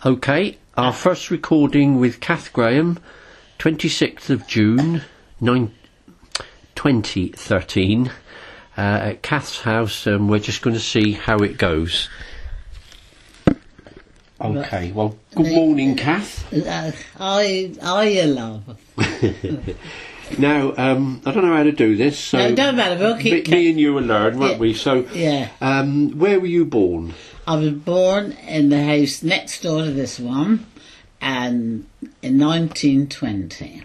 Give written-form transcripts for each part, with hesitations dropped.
Okay, our first recording with Kath Graham, 26th of June, 2013, at Kath's house, and we're just going to see how it goes. Okay, well, good morning, Kath. I love. Now, I don't know how to do this, so... No, don't matter, we'll keep... Me and you will learn, won't we? So, yeah. Where were you born? I was born in the house next door to this one, and in 1920.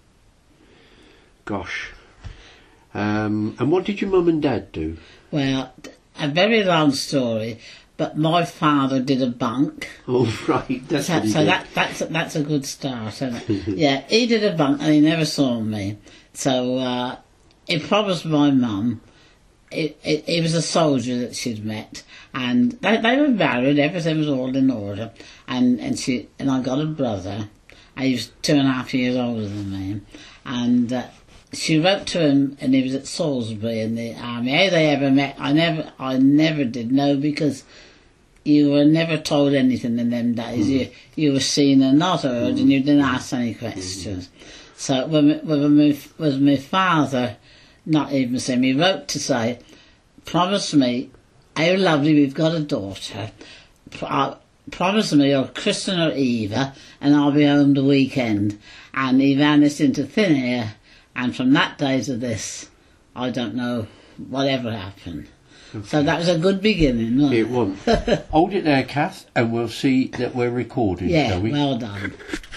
Gosh. And what did your mum and dad do? Well, a very long story, but my father did a bunk. Oh, right. That's that's a good start, isn't it? Yeah, he did a bunk and he never saw me. So he promised my mum. He was a soldier that she'd met, and they were married. Everything was all in order, and I got a brother. He was 2.5 years older than me, and she wrote to him, and he was at Salisbury in the army. How they ever met, I never did know, because you were never told anything in them days. You were seen and not heard, and you didn't ask any questions. So when my father, not even saying, he wrote to say, promise me, how lovely, we've got a daughter. Promise me you'll christen her Eva, and I'll be home the weekend. And he vanished into thin air, and from that day to this, I don't know whatever happened. Okay. So that was a good beginning, wasn't it? It was. Hold it there, Kath, and we'll see that we're recording, shall we? Yeah, well done.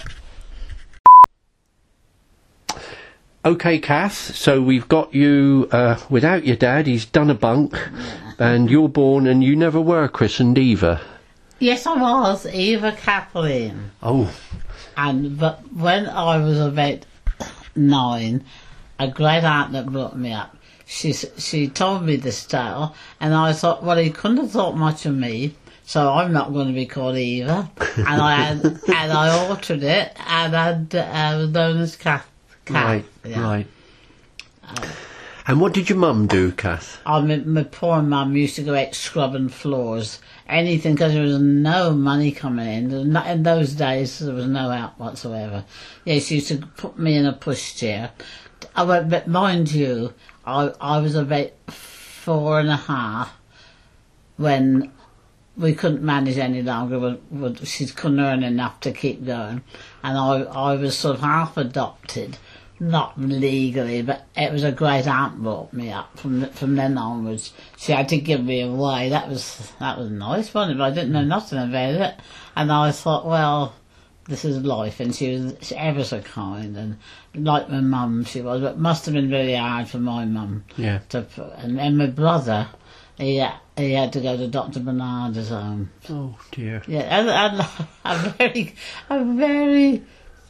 Okay, Kath, so we've got you without your dad. He's done a bunk, and you're born, and you never were christened Eva. Yes, I was, Eva Kathleen. Oh. But when I was about 9, a great aunt that brought me up, she told me this tale, and I thought, well, he couldn't have thought much of me, so I'm not going to be called Eva. And I altered it, and I was known as Kath. Right, yeah. Right. And what did your mum do, Kath? My poor mum used to go out scrubbing floors, anything, because there was no money coming in. In those days, there was no help whatsoever. Yeah, she used to put me in a pushchair. But mind you, I was about 4.5 when we couldn't manage any longer. She couldn't earn enough to keep going, and I was sort of half adopted. Not legally, but it was a great aunt brought me up. From then onwards, she had to give me away. That was nice, wasn't it? But I didn't know nothing about it, and I thought, well, this is life. And she was ever so kind, and like my mum, she was. But it must have been very hard for my mum. Yeah. And my brother, he had to go to Dr. Bernard's home. Oh dear. Yeah, and a very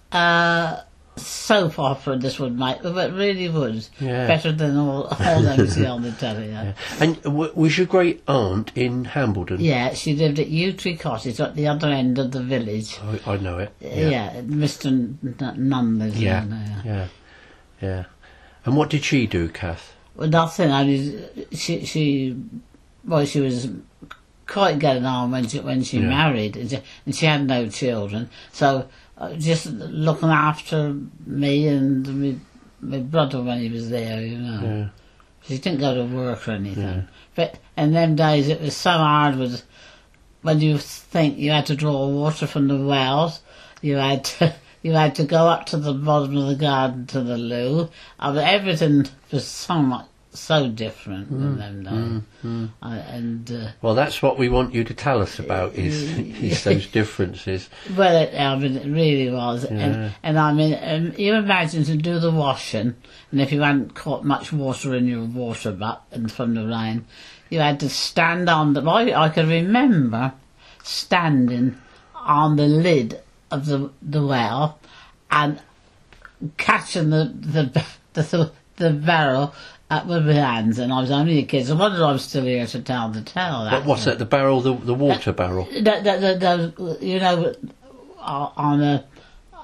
soap opera this would make, but it really would. Yeah. Better than all them you see on the telly. Yeah. And was your great aunt in Hambledon? Yeah, she lived at Yew Tree Cottage at the other end of the village. Oh, I know it. Yeah, Mr. Nunn lives there. Yeah. And what did she do, Kath? Well, nothing. I mean, she was quite getting on when she married, and she had no children, so just looking after me and my brother when he was there, you know. Yeah. She didn't go to work or anything. Yeah. But in them days it was so hard when you think you had to draw water from the wells, you had to go up to the bottom of the garden to the loo. Everything was so different in them days. Well, that's what we want you to tell us about, is those differences. Well, it really was. Yeah. And I mean, you imagine to do the washing, and if you hadn't caught much water in your water butt and from the rain, you had to stand on I can remember standing on the lid of the well and catching the barrel with my hands, and I was only a kid, so I wondered I was still here to tell the tale. But what's that, the barrel, the water barrel? You know,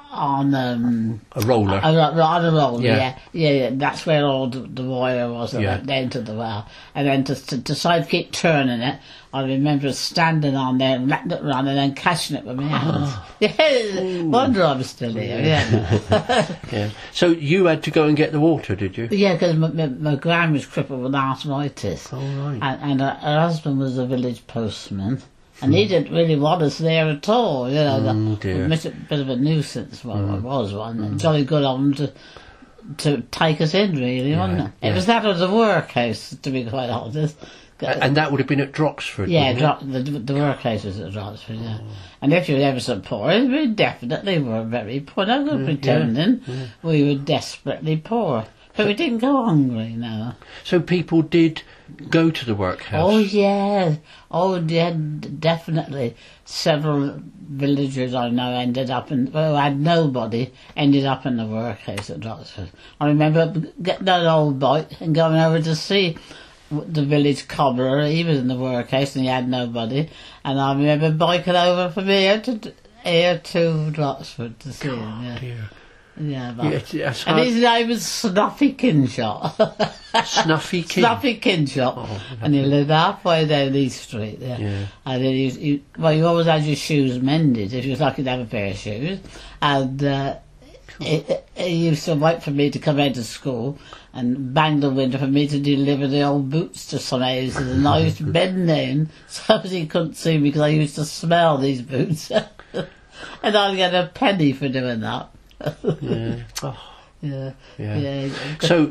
on A roller. on a roller, Yeah. yeah. That's where all the wire was that went down to the well. And then to decide to keep turning it, I remember standing on there and letting it run and then catching it with my hands. Yeah, wonder I was still here, yeah. Yeah. So you had to go and get the water, did you? Yeah, because my gran was crippled with arthritis. Oh, right. And her husband was a village postman. And he didn't really want us there at all, you know. Dear. It was a bit of a nuisance, well, it was one. And jolly good of them to take us in, really, wasn't it? yeah. It was that or the workhouse, to be quite honest. And that would have been at Droxford, Yeah, wouldn't it? the workhouse was at Droxford, yeah. And if you were ever so poor, we definitely were very poor. No good pretending. We were desperately poor. But we didn't go hungry, no. So people did go to the workhouse? Oh, yeah, definitely. Several villagers I know ended up had nobody, ended up in the workhouse at Droxford. I remember getting that old bike and going over to see the village cobbler. He was in the workhouse and he had nobody. And I remember biking over from here to Droxford to see him, yeah. Dear. Yeah, Yeah, and his name was Snuffy Kinshot. Snuffy King? Snuffy Kinshot. And he lived halfway down East Street there. Yeah. And you always had your shoes mended if you was lucky to have a pair of shoes. And he used to wait for me to come into school and bang the window for me to deliver the old boots to some houses. And I used to bend down so that he couldn't see me because I used to smell these boots. And I'd get a penny for doing that. Yeah. Oh, Yeah. So,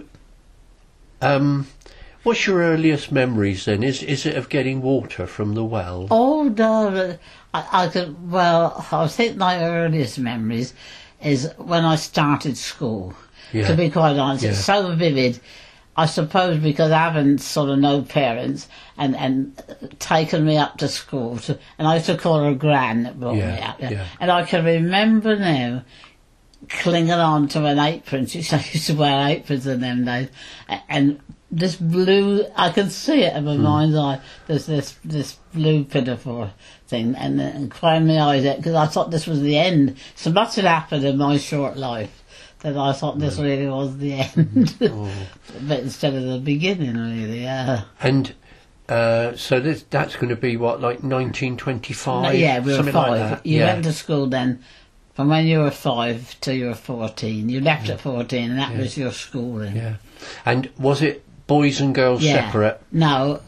what's your earliest memories then? Is it of getting water from the well? Oh no, I think my earliest memories is when I started school. Yeah. To be quite honest, Yeah. it's so vivid. I suppose because I haven't sort of no parents and taken me up to school, and I used to call her Gran that brought me up. Yeah. And I can remember now clinging on to an apron. She used to wear aprons in them days, and this blue, I can see it in my mind's eye. There's this blue pinafore thing, and crying my eyes out because I thought this was the end. So much had happened in my short life that I thought this really was the end, but instead of the beginning, really. Yeah. And so that's going to be what, like 1925? Yeah, we were something 5. like that. You Yeah. went to school then. From when you were 5 till you were 14, you left at 14, and that was your schooling. Yeah. And was it boys and girls separate? No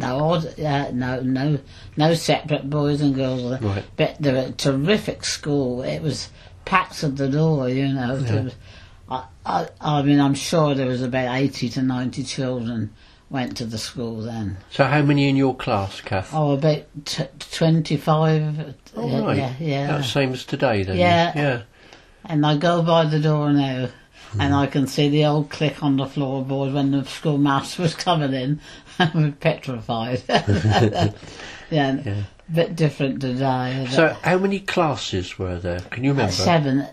separate boys and girls. Right. But they were a terrific school. It was packed at the door, you know. Yeah. I mean, I'm sure there was about 80 to 90 children went to the school then. So how many in your class, Kath? Oh, about 25. Oh, right. Yeah. That's the same as today then? Yeah. And I go by the door now, and I can see the old click on the floorboard when the schoolmaster was coming in. I was petrified. Yeah, a bit different today. So how many classes were there? Can you remember? 7.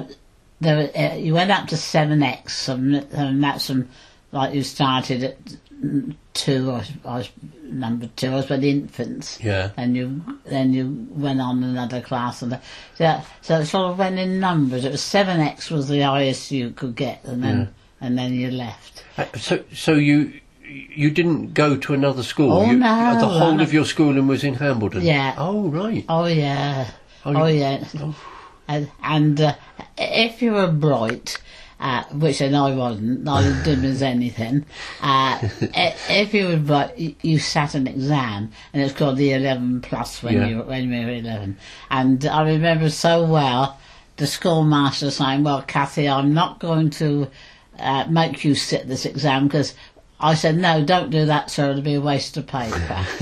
You went up to 7X, and that's like you started at 2. I was number 2. I was with the infants. Yeah. And then you went on another class, and so it sort of went in numbers. It was 7X was the highest you could get, and then you left. So you didn't go to another school? Oh, no. The whole of your schooling was in Hambledon? Yeah. Oh, right. Oh yeah. Oh, Yeah. Oh. And if you were bright, which I know I wasn't, not as dim as anything, if you were bright, you sat an exam, and it's called the 11 plus when you were 11. And I remember so well the schoolmaster saying, "Well, Kathy, I'm not going to make you sit this exam because." I said, "No, don't do that, sir. It'll be a waste of paper."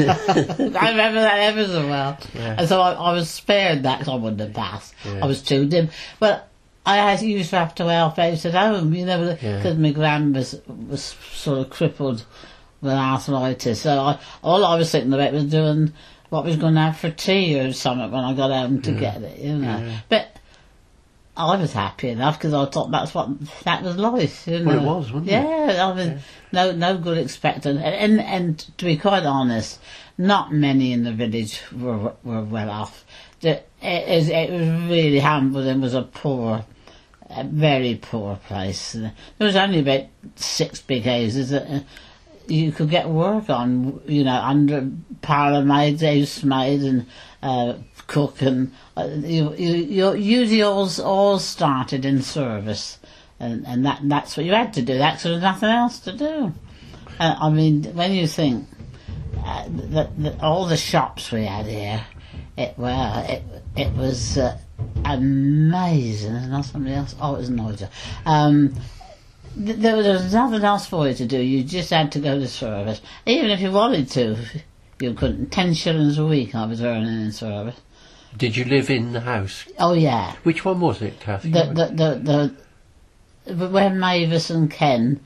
I remember that ever so well. Yeah. And so I was spared that because I wouldn't have passed. Yeah. I was too dim. But I used to have to help out at home, you know, because my gran was sort of crippled with arthritis. So all I was thinking about was doing what was going to have for tea or something when I got home to get it, you know. Yeah. But I was happy enough because I thought that was life, you know. Well, it was, wasn't it? Yeah, I mean, no good expecting. And to be quite honest, not many in the village were well off. It was really Hambledon was a very poor place. There was only about 6 big houses that you could get work on, under parlour maids, housemaid and cook, and you usually all started in service, and that's what you had to do. That's there was nothing else to do. I mean, when you think that all the shops we had here, it was amazing. There's not somebody else. Oh, it was Nigel. There was nothing else for you to do. You just had to go to service. Even if you wanted to, you couldn't. 10 shillings a week I was earning in service. Did you live in the house? Oh yeah. Which one was it, Kathy? When Mavis and Ken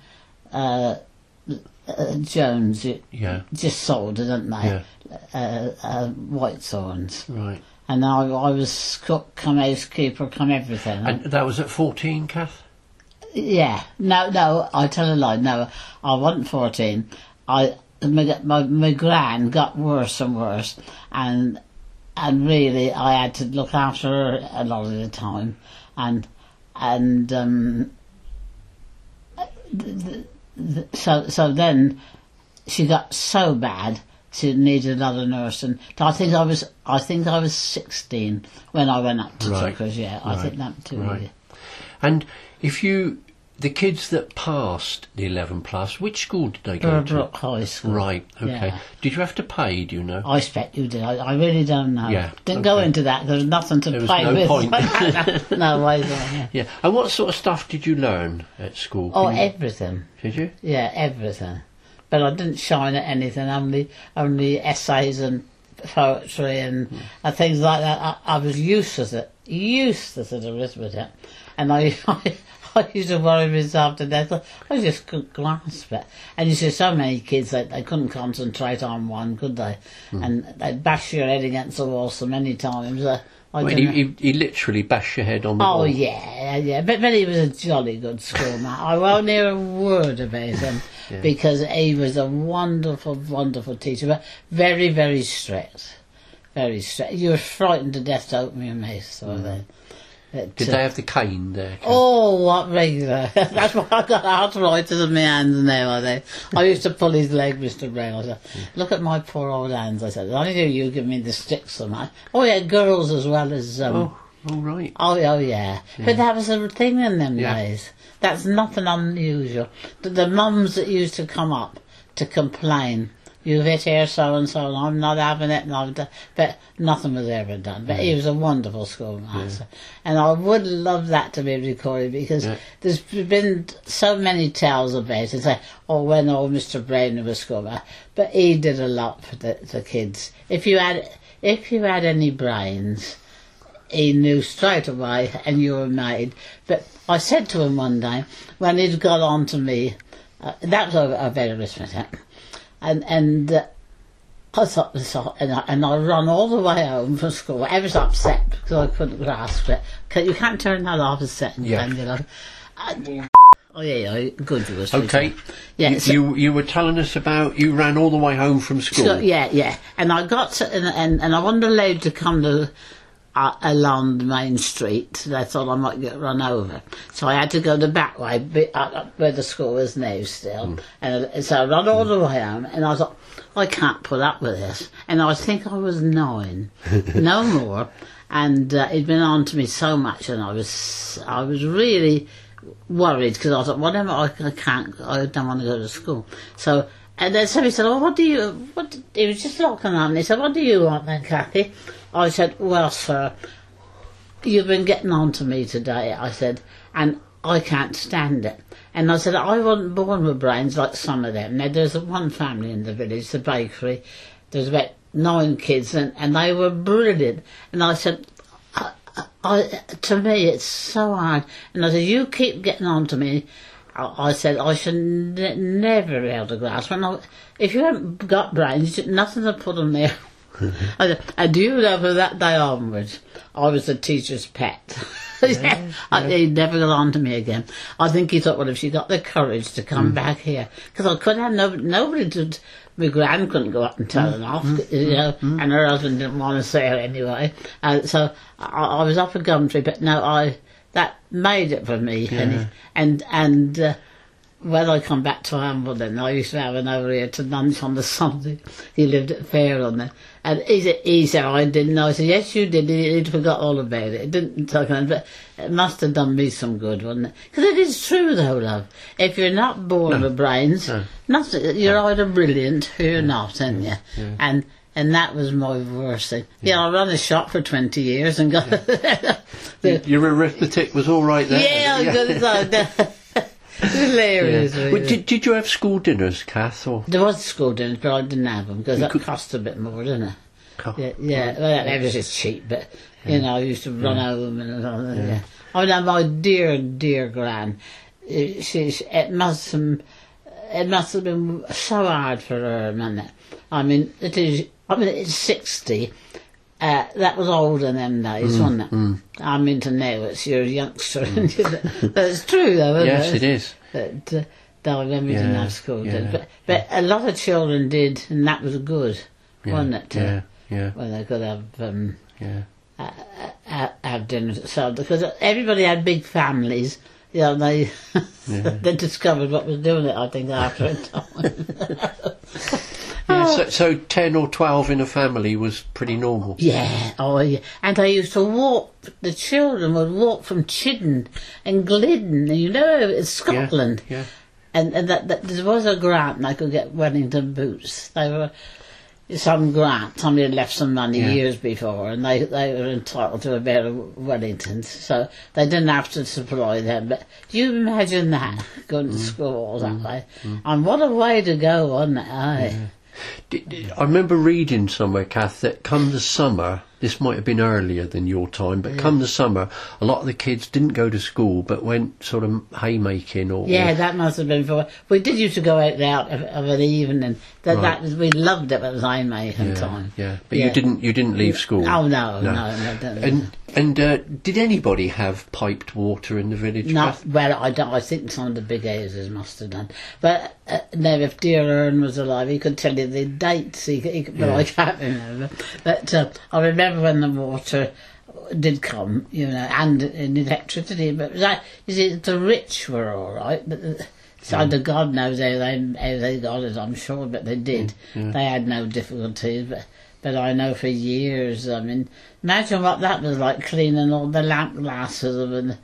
Jones just sold it, didn't they? Yeah. Whitethorns. Right. And I was cook, come housekeeper, come everything. And that was at 14, Kath? Yeah. No, I tell a lie. No, I wasn't 14. My gran got worse and worse, and really I had to look after her a lot of the time, and so then she got so bad she needed another nurse, and I think I was 16 when I went up to Tuckers. Yeah, I think that too. Right. And the kids that passed the 11 plus, which school did they go to? Burbrook High School. Right. Okay. Yeah. Did you have to pay? Do you know? I expect you did. I really don't know. Yeah. Didn't go into that. There was nothing to there pay was no with. point. No way. Yeah. Yeah. And what sort of stuff did you learn at school? Everything. Did you? Yeah, everything. But I didn't shine at anything. Only essays and poetry and things like that. I was useless at arithmetic, and I used to worry myself to death. I just couldn't grasp it. And you see so many kids that they couldn't concentrate on one, could they? And they'd bash your head against the wall so many times. He literally bashed your head on the wall. Oh yeah. But he was a jolly good schoolman. I won't hear a word about him because he was a wonderful, wonderful teacher, but very, very strict. Very strict. You were frightened to death to open your mouth, sort of thing. Did they have the cane there? Oh, what regular. That's why I got arthritis in my hands now, I think. I used to pull his leg, Mr. Brown. I said, look at my poor old hands. I said, only do you give me the sticks so much. Oh, yeah, girls as well as... all right. Oh, yeah. But that was a thing in them days. That's nothing unusual. The mums that used to come up to complain, you've hit here so-and-so, and I'm not having it, but nothing was ever done. But he was a wonderful schoolmaster. Yeah. And I would love that to be recorded, because there's been so many tales about it. Say, when old Mr. Brown was schoolmaster. But he did a lot for the kids. If you had any brains, he knew straight away, and you were made. But I said to him one day, when he'd got on to me, that was about arithmetic, and I thought this, and I run all the way home from school. I was upset because I couldn't grasp it. You can't turn that off a second. Yeah. Good you was. Okay. Yeah. You were telling us about you ran all the way home from school. So, yeah. And I got to, and I wasn't allowed to come to along the main street. I thought I might get run over, so I had to go the back way, where the school is now still. And so I ran all the way home, and I thought, I can't put up with this. And I think I was 9, no more. And it'd been on to me so much, and I was really worried, because I thought, whatever, I don't want to go to school. So, and then somebody said, he was just looking at me. He said, what do you want then, Kathy? I said, well, sir, you've been getting on to me today, I said, and I can't stand it. And I said, I wasn't born with brains like some of them. Now, there's one family in the village, the bakery. There's about 9 kids, and they were brilliant. And I said, to me, it's so hard. And I said, you keep getting on to me. I said, I should never be able to grasp. If you haven't got brains, nothing to put them there. And do you know, from that day onwards, I was the teacher's pet. He never got on to me again. I think he thought, well, if she got the courage to come back here, because I couldn't have nobody to. My gran couldn't go up and tell her off, and her husband didn't want to see her anyway. So I was up at Gumtree, but no, that made it for me. Yeah. And when I come back to Hambledon, I used to have him over here to lunch on the Sunday. He lived at Fairlawn, and he said, I didn't know. I said, yes, you did. He'd forgot all about it. It didn't talk about it, but it must have done me some good, wasn't it? Because it is true, though, love. If you're not born with brains, nothing. You're either brilliant or you're not, aren't you? Yeah. And that was my worst thing. I ran a shop for 20 years and got... Your arithmetic was all right there? Yeah, good. Hilarious. Yeah. Well, did you have school dinners, Kath? Or? There was school dinners, but I didn't have them because that cost a bit more, didn't it? Yeah. Well, that was just cheap, but I used to run home and all that. Yeah. I mean, my dear gran, it must have been so hard for her, man. I mean, it's 60. That was old in them days, wasn't it? I'm into now, it's you're a youngster. But it's true, though, isn't it? Yes, it is. But no, then we didn't have school, but a lot of children did, and that was good, wasn't it? When they could have dinner. So, because everybody had big families, they they discovered what was doing it, I think, after a time. So 10 or 12 in a family was pretty normal. Yeah, and I used to walk. The children would walk from Chidden and Glidden, it's Scotland. Yeah. And that there was a grant they could get Wellington boots. They were some grant. Somebody had left some money years before, and they were entitled to a pair of Wellingtons, so they didn't have to supply them. But do you imagine that, going to school all that way? And what a way to go, wasn't it? I remember reading somewhere, Kath, that come the summer, this might have been earlier than your time, but come the summer, a lot of the kids didn't go to school but went sort of haymaking or... Yeah, that must have been for... We did used to go out of an evening. We loved it. It was haymaking time. Yeah, but you didn't leave school. Oh, no. And did anybody have piped water in the village? No, well, I don't. I think some of the big houses must have done. But now, if dear Ern was alive, he could tell you the dates. But I can't remember. But I remember when the water did come, and in electricity. But the rich were all right. But God knows how they got it. I'm sure, but they did. They had no difficulties. But I know for years, I mean, imagine what that was like, cleaning all the lamp glasses and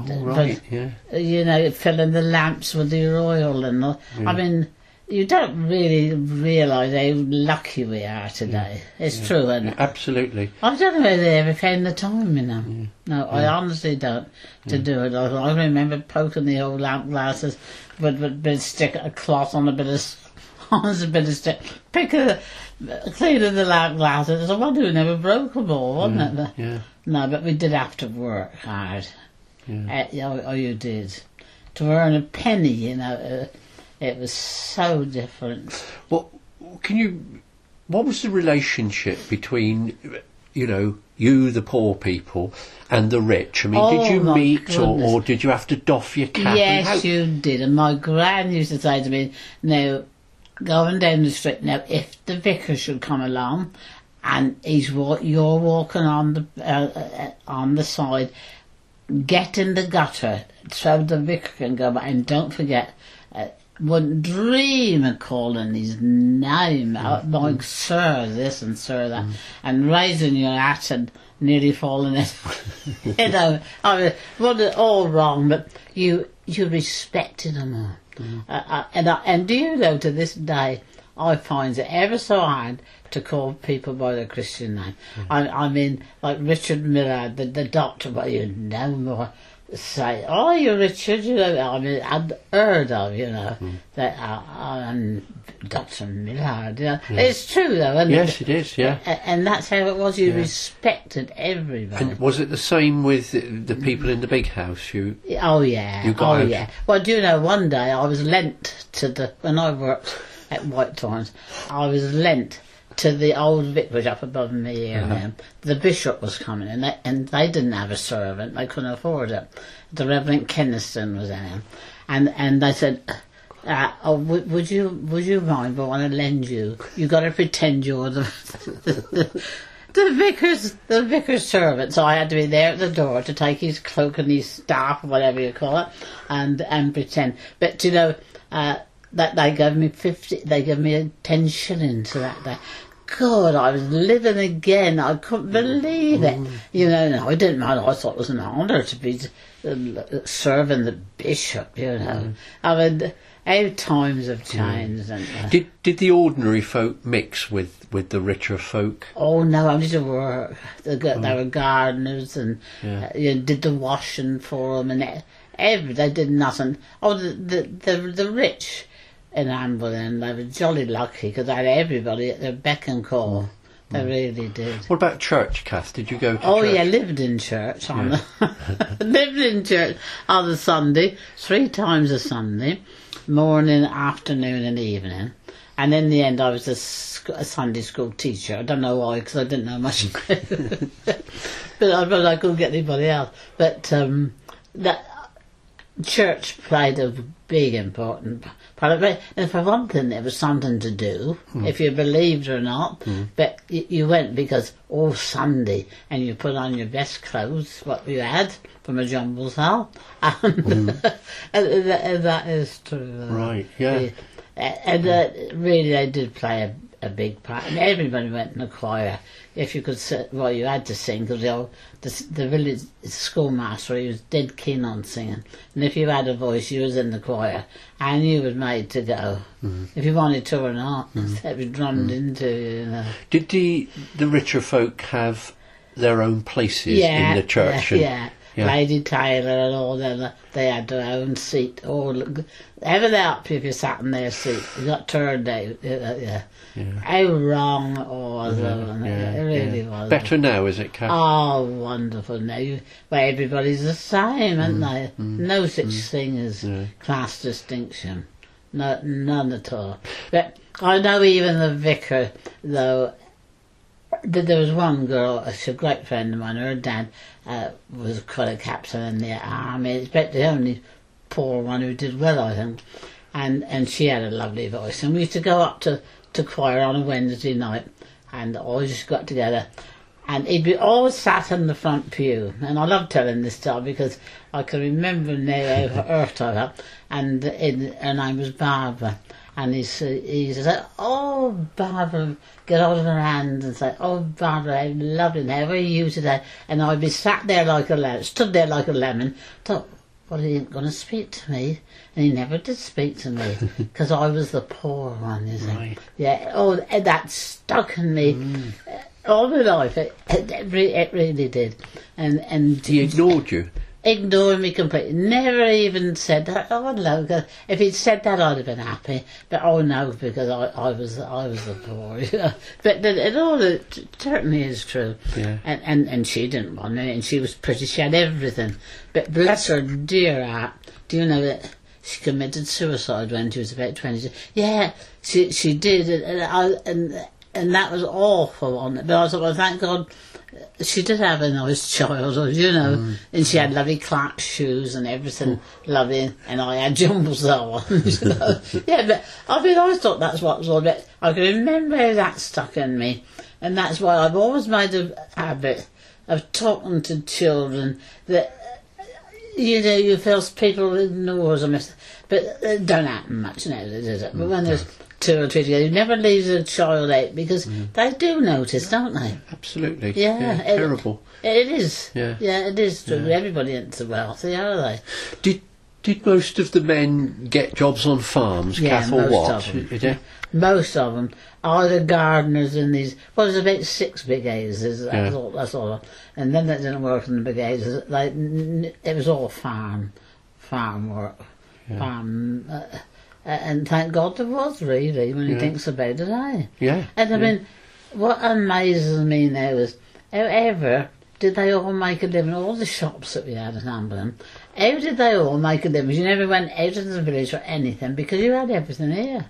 filling the lamps with the oil and all. I mean, you don't really realise how lucky we are today. It's true, isn't it? Absolutely. I don't know whether they ever found the time, No, I honestly don't, to do it. I remember poking the old lamp glasses with a stick, a cloth on a bit of stick, cleaning the lamp glasses. It's a wonder we never broke them all, wasn't it? Yeah. No, but we did have to work hard. You did. To earn a penny, it was so different. Well, what was the relationship between, you, the poor people, and the rich? I mean, did you meet or did you have to doff your cap? Yes, you did. And my gran used to say to me, now, going down the street, now, if the vicar should come along and you're walking on the side, get in the gutter so the vicar can go by, and don't forget, wouldn't dream of calling his name, like sir this and sir that, and raising your hat and nearly falling in. I mean, wasn't all wrong, but you respected them all. And do you know, to this day, I find it ever so hard to call people by their Christian name. I mean, like Richard Millard, the doctor, but you no more say, oh, you're Richard, I mean, I'd heard of, that Dr. Millard, It's true, though, isn't it? Yes, it is, yeah. And that's how it was. You respected everybody. And was it the same with the people in the big house? Oh, yeah. Well, do you know, one day I was lent when I worked at White Torrens, I was lent to the old vicarage up above me here now. The bishop was coming, and they didn't have a servant. They couldn't afford it. The Reverend Kenniston was there, and they said, would you mind? But I want to lend you. You got to pretend you're the vicar's servant. So I had to be there at the door to take his cloak and his staff, or whatever you call it, and pretend. But you know, that they gave me 50. They gave me 10 shillings for that day. God, I was living again. I couldn't believe it. You know, no, I didn't mind. I thought it was an honour to be serving the bishop, you know. I mean, how times have changed. And, Did the ordinary folk mix with the richer folk? Oh, no, I used to work. They were gardeners and did the washing for them. And they did nothing. Oh, the rich in Amberlin, they were jolly lucky because they had everybody at their beck and call. They really did. What about church, Kath? Did you go to church? Oh, yeah, lived in church. Lived in church on the Sunday, 3 times a Sunday, morning, afternoon and evening. And in the end, I was a Sunday school teacher. I don't know why, because I didn't know much. but I couldn't get anybody else. But that church played a big important part. And for one thing, there was something to do, if you believed or not. But you went because all Sunday, and you put on your best clothes, what you had from a jumble sale, and that is true. Right, yeah. And really, they did play a big part. And everybody went in the choir. If you could, well, you had to sing because the village schoolmaster, he was dead keen on singing. And if you had a voice, you was in the choir, and you was made to go. If you wanted to or not, it was drummed into you. You know. Did the richer folk have their own places in the church? Yeah. Lady Taylor and all them, they had their own seat. Heaven help you if you sat in their seat. You got turned out. How wrong it was. It really was. Better now, is it, Kath? Oh, wonderful now. Where everybody's the same, aren't they? No such thing as class distinction. No, none at all. But I know even the vicar, though, there was one girl, she's a great friend of mine, her dad was quite a captain in the army. It's about the only poor one who did well, I think. And she had a lovely voice. And we used to go up to choir on a Wednesday night and always just got together. And he'd be always sat in the front pew. And I love telling this story because I can remember now how earth I got. And her name was Barbara. And he said, "Oh, Barbara," get out of her hand and say, "Oh, Barbara, how lovely, how are you today?" And I'd be sat there like a lemon, stood there like a lemon, thought, well, he ain't going to speak to me. And he never did speak to me, because I was the poor one, you see. Right. Yeah, oh, that stuck in me all my life. It really did. And He ignored you? Ignored me completely. Never even said that. Oh no! If he'd said that, I'd have been happy. But oh no, because I was the poor. You know? But it certainly is true. Yeah. And she didn't want me, and she was pretty. She had everything. But bless her dear heart. Do you know that she committed suicide when she was about 20? Yeah, she did, and that was awful. But I thought, well, thank God. She did have a nice childhood, you know, and she had lovely Clark shoes and everything lovely, and I had jumbles on. You know? Yeah, but I mean, I thought that's what was all about. I can remember how that stuck in me, and that's why I've always made a habit of talking to children that, you know, you feel people ignore them, but it don't happen much now, does it? But when there's 2 or 3 together, you never leave a child out because they do notice, don't they? Absolutely. Yeah, terrible. It is. Yeah, it is true. Yeah. Everybody isn't so wealthy, are they? Did most of the men get jobs on farms, Kath, or what? Most of them. Either gardeners in these. Well, there's about 6 big houses. That's all. And then they didn't work in the big houses. It was all farm work. Yeah. Farm. And thank God there was, really, when he thinks about it, eh? Yeah. And I mean, what amazes me now is, however did they all make a living? All the shops that we had in Amberlin, how did they all make a living? You never went out of the village or anything because you had everything here.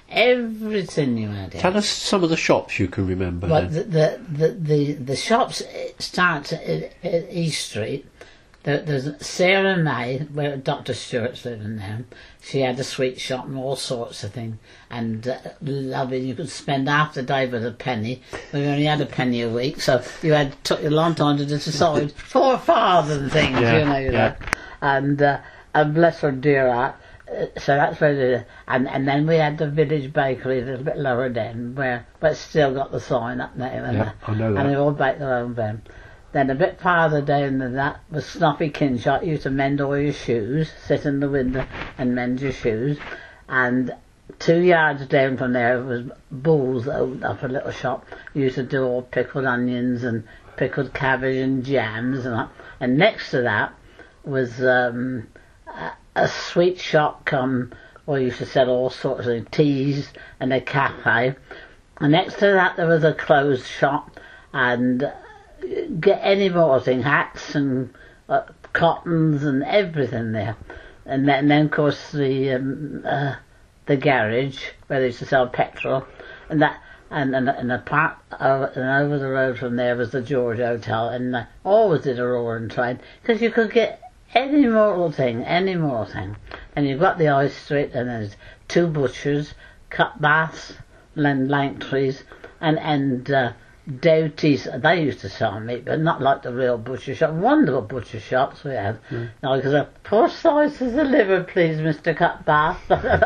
everything you had. Tell us some of the shops you can remember. But then. the shops start at East Street. There's Sarah May, where Dr. Stewart's living now. She had a sweet shop and all sorts of things. And lovely, you could spend half the day with a penny. We only had a penny a week, so took you a long time to decide 4 farthing and things, Yeah. And bless her dear heart. So that's where and then we had the village bakery a little bit lower down, but it's still got the sign up there. Yeah, I know that. And they all bake their own bread. Then a bit farther down than that was Snoppy Kinshot. You used to mend all your shoes, sit in the window and mend your shoes. And 2 yards down from there was Bulls opened up a little shop. You used to do all pickled onions and pickled cabbage and jams and that. And next to that was a sweet shop where you used to sell all sorts of teas and a cafe. And next to that there was a clothes shop and get any more thing, hats and cottons and everything there. And then of course the garage where they used to sell petrol, and that and the park over the road from there was the George Hotel, and they always did a roaring trade because you could get any mortal thing. And you've got the High Street, and there's 2 butchers, cut baths, and Langtrees, and Doughty's. They used to sell meat, but not like the real butcher shop. Wonderful butcher shops we had. Because a poor slice of the liver, please, Mr. Cutbath.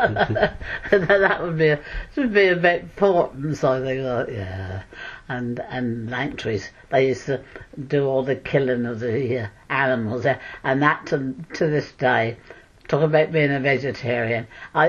That would be a bit important, so I think, yeah. And Langtrees, they used to do all the killing of the animals there, and that to this day, talk about being a vegetarian.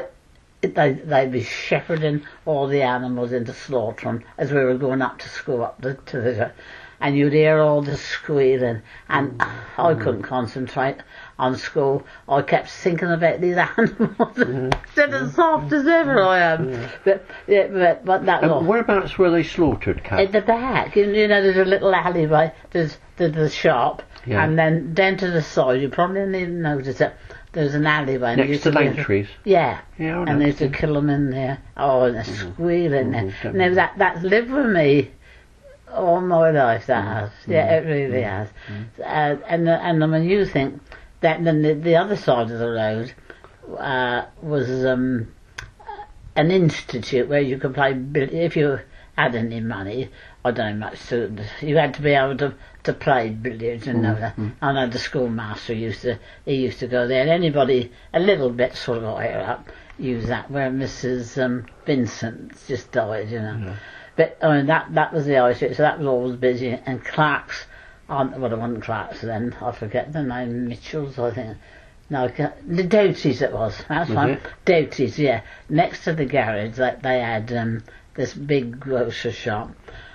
They'd be shepherding all the animals into slaughter 'em as we were going up to school, and you'd hear all the squealing, and I couldn't concentrate on school. I kept thinking about these animals, still as soft as ever I am. But that was whereabouts were they slaughtered, Kath? at the back. You know, there's a little alleyway. There's the shop, and then down to the side. You probably didn't even notice it. There's an alleyway. Next to Langtrees? Yeah. Yeah, and they used to kill them in there. Oh, and they're squealing there. Now, that's lived with me all my life, that has. Yeah, it really has. And when you think that then the other side of the road was an institute where you could play if you had any money. I don't know much. You had to be able to play billiards and know that. I know the schoolmaster used to go there, and anybody a little bit sort of higher up used that. Where Mrs. Vincent just died, you know. Yeah. But I mean that was the Irish, so that was always busy. And Clark's, well, it wasn't Clark's then. I forget the name. Mitchell's, I think. No, the Doughty's it was. That's right. Doughty's, yeah. Next to the garage, they had this big grocer shop.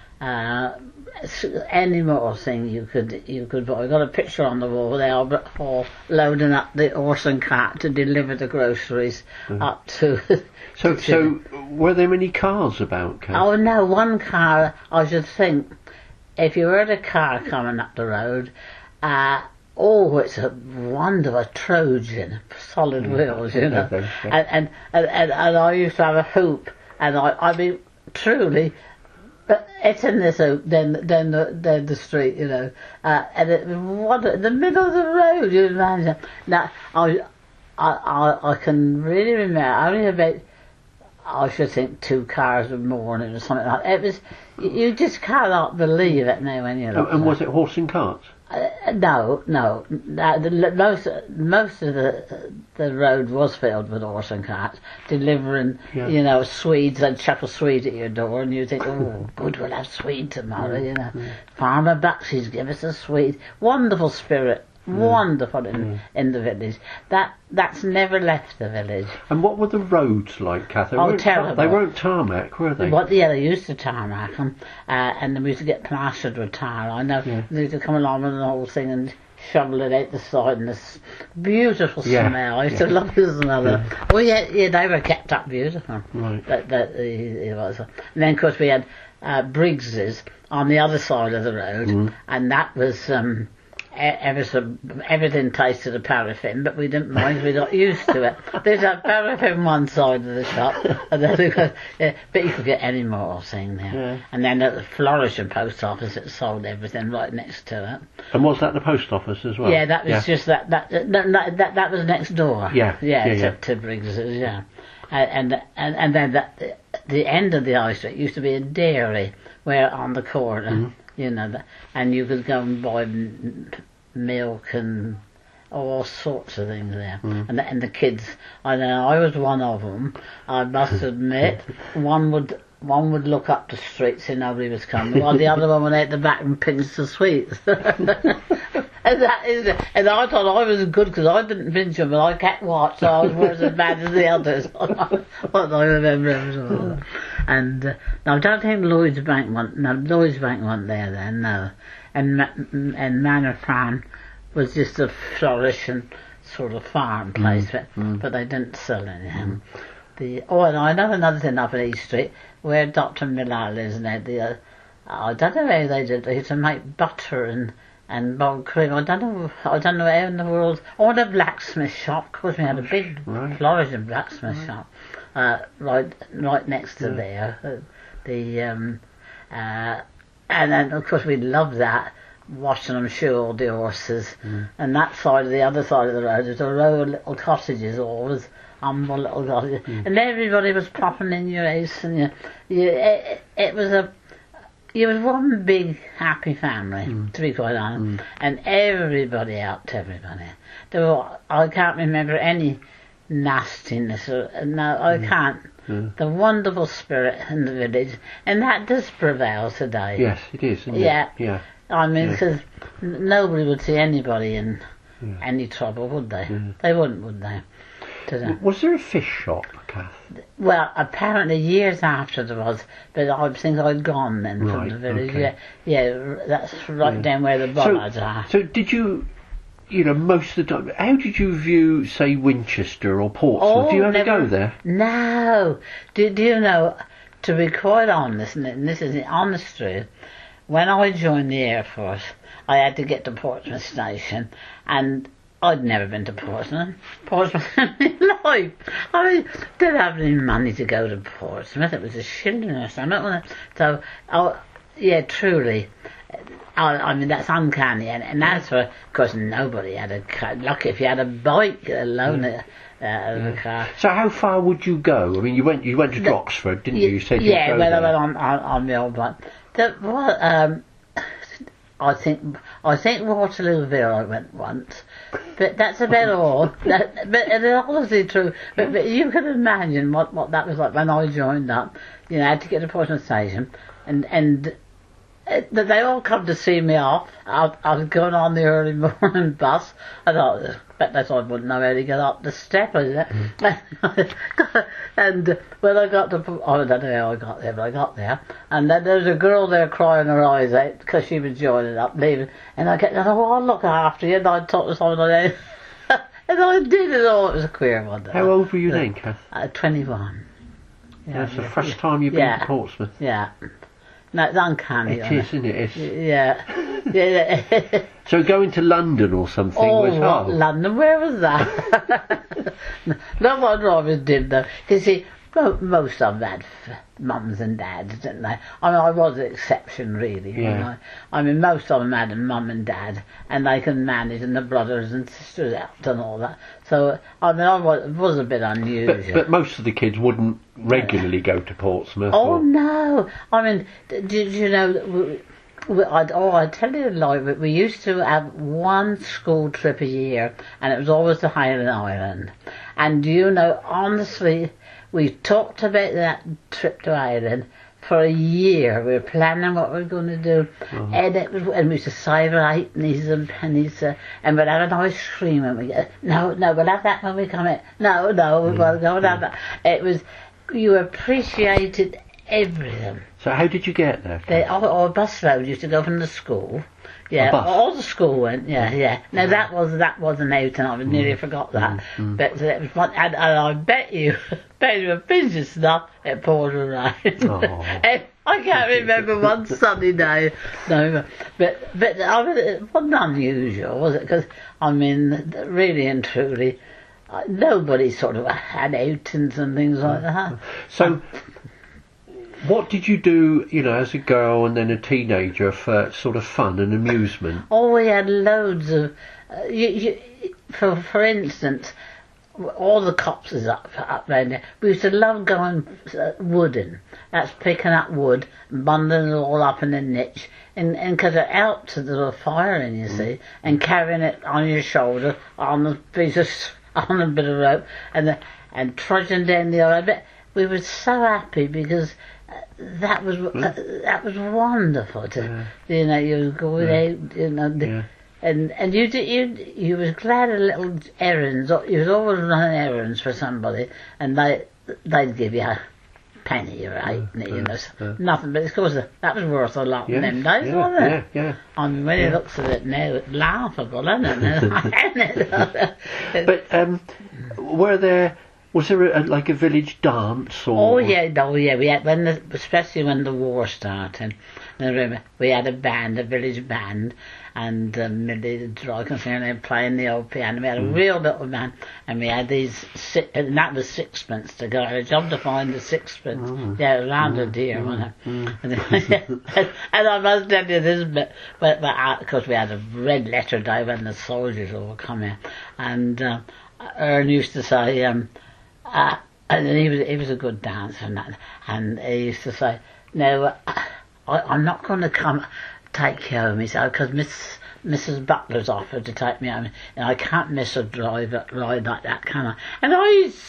Any more thing you could buy. I got a picture on the wall of the Albert Hall loading up the horse and cart to deliver the groceries up to. So were there many cars about, Kath? Oh no, one car. I should think if you heard a car coming up the road, it's a wonderful Trojan, solid wheels, you know. And I used to have a hoop, and I mean truly. But it's in this down the street, you know, and in the middle of the road. You imagine. Now I can really remember only about, I should think, 2 cars a morning or something like that. It was, you just cannot believe it now when you look. And was it horse and carts? No. Most of the road was filled with horse and carts delivering, you know, swedes. They'd chuck a swede at your door, and you think, oh, good, we'll have swede tomorrow, you know. Farmer Buxy's give us a swede. Wonderful spirit, wonderful in the village. That's never left the village. And what were the roads like, Kath? Terrible. They weren't tarmac, were they? They used to tarmac them, and then we used to get plastered with tar. I know they used to come along with the whole thing and shovel it out the side, and this beautiful smell. I used to love the smell of it. Oh yeah, they were kept up beautiful. Right. It was. And then of course we had Briggs's on the other side of the road, and that was everything tasted of paraffin, but we didn't mind. We got used to it. There's a paraffin one side of the shop, and then but you could get any more thing there. Yeah. And then at the Florisham post office, it sold everything right next to it. And was that the post office as well? Yeah, that was just that was next door. To Briggs's. Yeah, and then the end of the high street used to be a dairy, where on the corner. Mm-hmm. You know, and you could go and buy milk and all sorts of things there. Mm. And the kids, I know, I was one of them. I must admit, one would look up the street so nobody was coming, while the other one went out the back and pinched the sweets. And I thought I was good because I didn't pinch them, but I kept watch, so I was as bad as the others. What I remember. And no, I don't think Lloyd's Bank went there then, no. And Manor Farm was just a flourishing sort of farm place, but they didn't sell anything. And I know another thing up at East Street, where Dr. Millar lives now. I don't know how they did. They used to make butter and boiled cream. I don't know how in the world. Or the blacksmith shop, because we had a big Florisham blacksmith shop right next to there. And then of course we loved that, watching them shoe all the horses. And that side of the other side of the road was a row of little cottages, always humble little cottages, and everybody was popping in your house, and it was one big happy family, to be quite honest, and everybody helped everybody. I can't remember any nastiness, no, I can't. The wonderful spirit in the village, and that does prevail today. Yes, it is, isn't it? Yeah. I mean, because nobody would see anybody in any trouble, would they? They wouldn't, would they? Was there a fish shop, Kath? Well, apparently years after there was, but I think I'd gone then from the village. Okay. Yeah, that's right down where the bollards are. So did you most of the time, how did you view, say, Winchester or Portsmouth? Do you ever go there? No. Do you know, to be quite honest, and this is the honest truth, when I joined the Air Force, I had to get to Portsmouth Station, and I'd never been to Portsmouth in my life. I didn't have any money to go to Portsmouth. It was a shilling or something. So, truly. I mean, that's uncanny. And as for, of course, nobody had a car. Lucky if you had a bike alone. A car. So how far would you go? I mean, you went to Droxford, didn't you? You said I went on the old one. I think Waterlooville I went once, but that's about all. But it's honestly true. But you can imagine what that was like when I joined up. I had to get to Portsmouth Station, and they all come to see me off. I was going on the early morning bus. I thought, but I wouldn't know how to get up the step, is it? And when I got to, I don't know how I got there, but I got there. And then there was a girl there crying her eyes out because she was joining up, leaving. And I thought, I'll look after you. And I talked to someone and I did it all. It was a queer one. How old were you then, Kath? 21. Yeah, that's the first time you've been to Portsmouth. Yeah. No, it's uncanny. It is, isn't it? Yeah. So going to London or something was hard. London, where was that? No wonder I was dim though. Because see, most of them had mums and dads, didn't they? I mean, I was an exception really. Yeah. I mean, most of them had a mum and dad, and they can manage, and the brothers and sisters out and all that. So, I mean, I was a bit unusual. But most of the kids wouldn't regularly go to Portsmouth. Oh, no. I mean, did you know... I tell you, like, we used to have one school trip a year, and it was always to Highland Island. And honestly, we talked about that trip to Ireland for a year. We were planning what we were going to do, and we used to save our halfpennies and pennies, and we'd have an ice cream when we get. No, we'll have that when we come in. No, we'll go and have that. It was, you appreciated everything. So how did you get there? Our bus road used to go from the school. Yeah, all the school went. Yeah. Now that wasn't out, and I nearly forgot that. But it was fun, and I bet you a piece of stuff at Porter Ride. I can't remember one sunny day. No, but I mean, it wasn't unusual, was it? Because, I mean, really and truly, nobody sort of had outings and things like that. So, what did you do, as a girl and then a teenager for sort of fun and amusement? Oh, we had loads of... for instance, all the copses up round there, we used to love going wooding. That's picking up wood, bundling it all up in a niche, and because it helped to do a fire in, you see, and carrying it on your shoulder on a bit of rope, and trudging down the other bit. We were so happy because that was wonderful. You go out, And you was glad of little errands. You was always running errands for somebody, and they'd give you a penny or nothing. But of course that was worth a lot in them days, wasn't it? Yeah. I mean, when he looks at it now, it's laughable, isn't it? But was there a village dance or? Oh yeah. We had especially when the war started. We had a village band, and the Dragon Singer playing the old piano. We had a real little band, and we had and that was sixpence to go. I had a job to find the sixpence. Yeah, around a dear, wasn't it? And I must tell you this bit, but because we had a red letter day when the soldiers all come in, and Ern used to say, and he was a good dancer, and he used to say, "No, I'm not going to come take you home," he said, because Mrs. Butler's offered to take me home, and I can't miss a ride like that, can I? And I used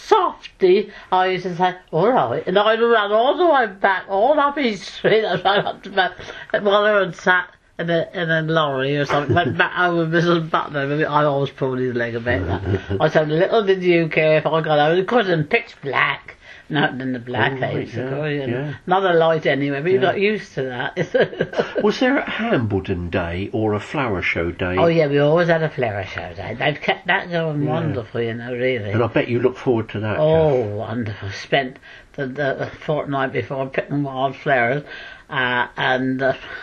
to say, all right, and I'd run all the way back, all up his street, and right up to back, while I had sat in a lorry or something, went back home with Mrs. Butler. I always pulled his leg about that. I said, little did you care if I got home, because it was pitch black. Not in the black age, of course. Not a light anyway, but you got used to that. Was there a Hambledon Day or a flower show day? Oh yeah, we always had a flower show day. They've kept that going wonderful, really. And I bet you look forward to that. Oh, wonderful. Spent the fortnight before picking wild flowers, and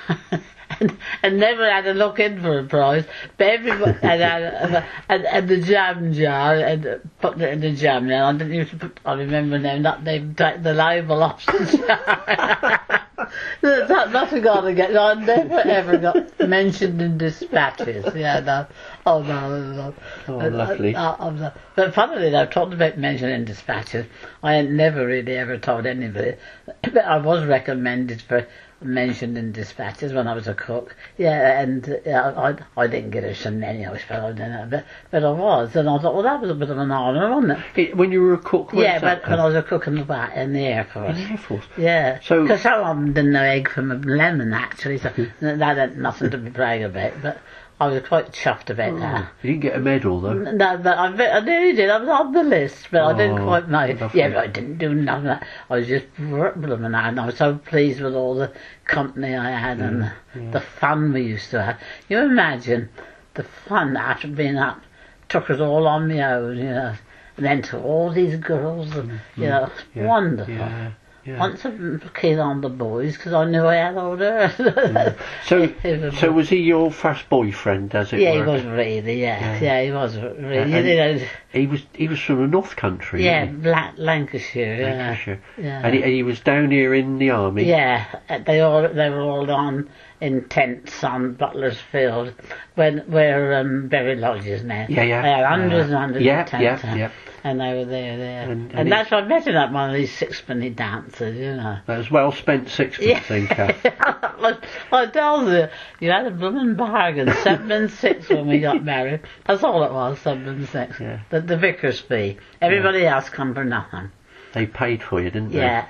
never had to look in for a prize. But everybody and the jam jar, and putting it in the jam jar. I remember now that they'd take the label off the jar. Nothing got again. I never ever got mentioned in dispatches. Yeah, no. Oh no. Oh, lovely. But funnily enough, talking about mentioning dispatches, I had never really ever told anybody. But I was recommended for mentioned in dispatches when I was a cook. Yeah, and I didn't get a shenanigans, I suppose, but I was, and I thought, well, that was a bit of an honour, wasn't it? When you were a cook? Yeah, but when I was a cook in the Air Force. In the Air Force? Yeah. Because some of them didn't know egg from a lemon, actually, so that ain't nothing to be bragging about, but I was quite chuffed about that. You didn't get a medal, though? No, but I nearly did. I was on the list, but I didn't quite make it. Yeah, but I didn't do none of that. I was just blooming out, and I was so pleased with all the company I had and the fun we used to have. You imagine the fun after being up, took us all on my own, and then to all these girls, wonderful. Yeah. Once I keen on the boys, because I knew I had all there. So was he your first boyfriend, as it were? Yeah, he was really, yeah, he was really. He was from the North Country. Yeah, Lancashire. Yeah. And he was down here in the army. Yeah, they were all on in tents on Butler's Field, where Berry Lodge is now. Yeah. They had hundreds and hundreds of tents. Yeah. And they were there. And that's why I met him at one of these sixpenny dances, That was well spent sixpence, then, Kath. I tell you had a blooming bargain, 7 and 6 when we got married. That's all it was, 7 and 6. Yeah. The vicar's fee. Everybody else come for nothing. They paid for you, didn't they? Yeah.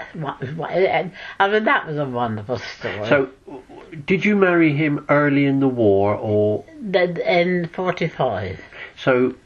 I mean, that was a wonderful story. So, did you marry him early in the war, or...? In 45. So...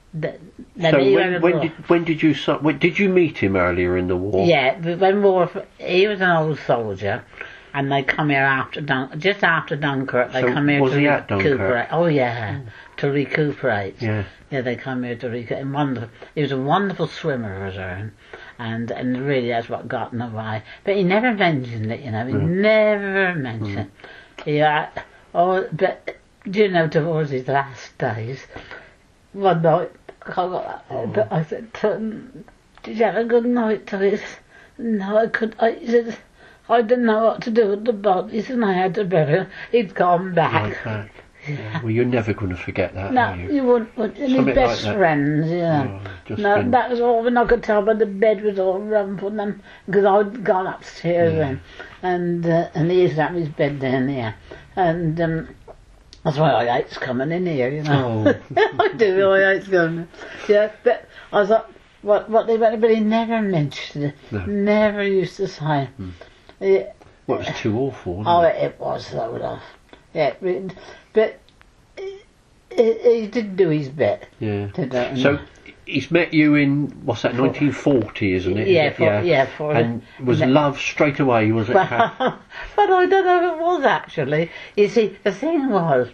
when did you meet him earlier in the war? Yeah, he was an old soldier, and they come here just after Dunkirk. They come here was to he at recuperate. Oh yeah, to recuperate. Yeah, they come here to recuperate. He was a wonderful swimmer, was Ern, and really that's what got in the way. But he never mentioned it, you know. He never mentioned it. Yeah. But do you know, towards his last days, one night I got that, but I said to him, "Did you have a good night?" To him? No, I could. He said, "I didn't know what to do with the bodies, and I had to bury him." He'd gone back. Right. Yeah. Well, you're never going to forget that, No, are you? you wouldn't. And his Something best like that. friends, you know. No, that was all. When I could tell by the bed was all rumpled, and because I'd gone upstairs then, and he used to have his bed down there, and that's why I hates coming in here, you know. I do. I hate coming. Yeah, but I thought what they went, but he never mentioned it. No. Never used to say. Well, it was too awful, wasn't Oh, it? it was so rough. Yeah, but he did do his bit. Yeah. So he's met you in, what's that, 1940, isn't it? Yeah, And was love straight away, was it? Kath? But I don't know if it was actually. You see, the thing was,